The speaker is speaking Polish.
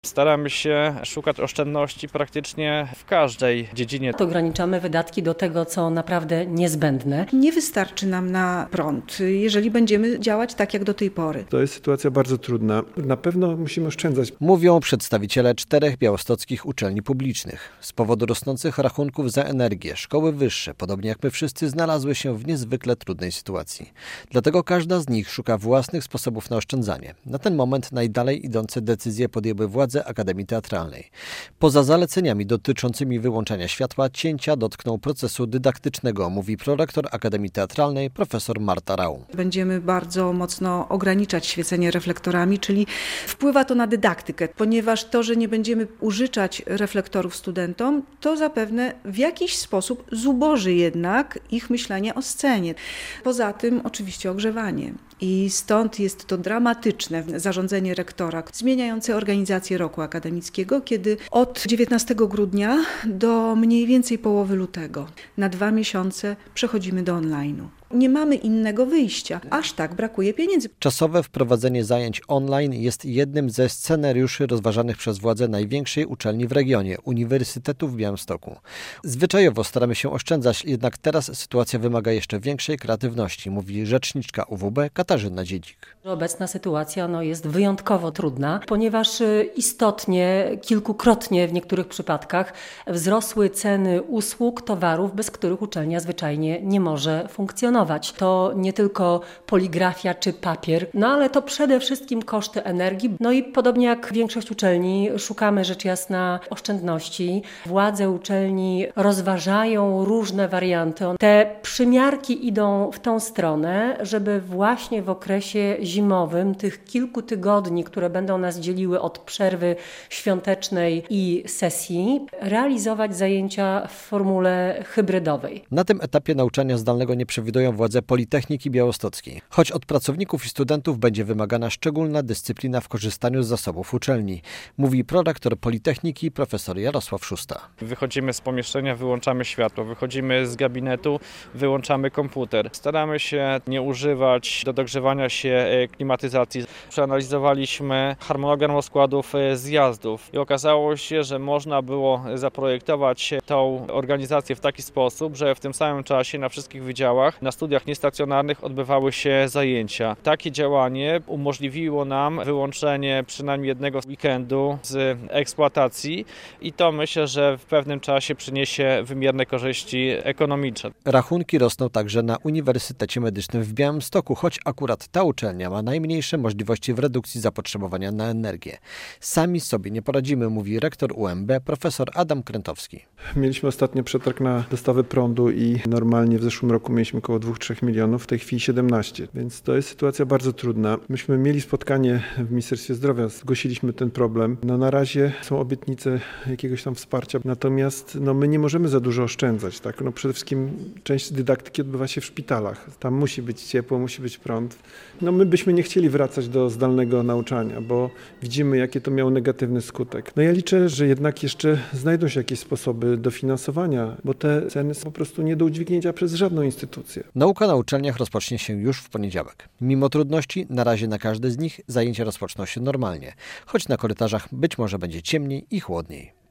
Staramy się szukać oszczędności praktycznie w każdej dziedzinie. Ograniczamy wydatki do tego, co naprawdę niezbędne. Nie wystarczy nam na prąd, jeżeli będziemy działać tak jak do tej pory. To jest sytuacja bardzo trudna. Na pewno musimy oszczędzać. Mówią przedstawiciele 4 białostockich uczelni publicznych. Z powodu rosnących rachunków za energię szkoły wyższe, podobnie jak my wszyscy, znalazły się w niezwykle trudnej sytuacji. Dlatego każda z nich szuka własnych sposobów na oszczędzanie. Na ten moment najdalej idące decyzje podjęły władze Akademii Teatralnej. Poza zaleceniami dotyczącymi wyłączania światła, cięcia dotkną procesu dydaktycznego, mówi prorektor Akademii Teatralnej profesor Marta Rau. Będziemy bardzo mocno ograniczać świecenie reflektorami, czyli wpływa to na dydaktykę, ponieważ to, że nie będziemy użyczać reflektorów studentom, to zapewne w jakiś sposób zuboży jednak ich myślenie o scenie. Poza tym oczywiście ogrzewanie. I stąd jest to dramatyczne zarządzenie rektora zmieniające organizację roku akademickiego, kiedy od 19 grudnia do mniej więcej połowy lutego na 2 miesiące przechodzimy do online'u. Nie mamy innego wyjścia, aż tak brakuje pieniędzy. Czasowe wprowadzenie zajęć online jest jednym ze scenariuszy rozważanych przez władze największej uczelni w regionie, Uniwersytetu w Białymstoku. Zwyczajowo staramy się oszczędzać, jednak teraz sytuacja wymaga jeszcze większej kreatywności, mówi rzeczniczka UWB Katarzyna Dziedzik. Obecna sytuacja jest wyjątkowo trudna, ponieważ istotnie, kilkukrotnie w niektórych przypadkach wzrosły ceny usług, towarów, bez których uczelnia zwyczajnie nie może funkcjonować. To nie tylko poligrafia czy papier, ale to przede wszystkim koszty energii. I podobnie jak większość uczelni szukamy rzecz jasna oszczędności. Władze uczelni rozważają różne warianty. Te przymiarki idą w tą stronę, żeby właśnie w okresie zimowym, tych kilku tygodni, które będą nas dzieliły od przerwy świątecznej i sesji, realizować zajęcia w formule hybrydowej. Na tym etapie nauczania zdalnego nie przewidują władze Politechniki Białostockiej, choć od pracowników i studentów będzie wymagana szczególna dyscyplina w korzystaniu z zasobów uczelni, mówi prorektor Politechniki profesor Jarosław Szusta. Wychodzimy z pomieszczenia, wyłączamy światło, wychodzimy z gabinetu, wyłączamy komputer. Staramy się nie używać do dogrzewania się klimatyzacji. Przeanalizowaliśmy harmonogram rozkładów zjazdów i okazało się, że można było zaprojektować tą organizację w taki sposób, że w tym samym czasie na wszystkich wydziałach, na studiach niestacjonarnych odbywały się zajęcia. Takie działanie umożliwiło nam wyłączenie przynajmniej jednego weekendu z eksploatacji i to myślę, że w pewnym czasie przyniesie wymierne korzyści ekonomiczne. Rachunki rosną także na Uniwersytecie Medycznym w Białymstoku, choć akurat ta uczelnia ma najmniejsze możliwości w redukcji zapotrzebowania na energię. Sami sobie nie poradzimy, mówi rektor UMB profesor Adam Krętowski. Mieliśmy ostatnio przetarg na dostawę prądu i normalnie w zeszłym roku mieliśmy około 2-3 milionów, w tej chwili 17, więc to jest sytuacja bardzo trudna. Myśmy mieli spotkanie w Ministerstwie Zdrowia, zgłosiliśmy ten problem. Na razie są obietnice jakiegoś tam wsparcia, natomiast my nie możemy za dużo oszczędzać. Tak? Przede wszystkim część dydaktyki odbywa się w szpitalach. Tam musi być ciepło, musi być prąd. My byśmy nie chcieli wracać do zdalnego nauczania, bo widzimy, jakie to miało negatywny skutek. Ja liczę, że jednak jeszcze znajdą się jakieś sposoby dofinansowania, bo te ceny są po prostu nie do udźwignięcia przez żadną instytucję. Nauka na uczelniach rozpocznie się już w poniedziałek. Mimo trudności, na razie na każde z nich zajęcia rozpoczną się normalnie, choć na korytarzach być może będzie ciemniej i chłodniej.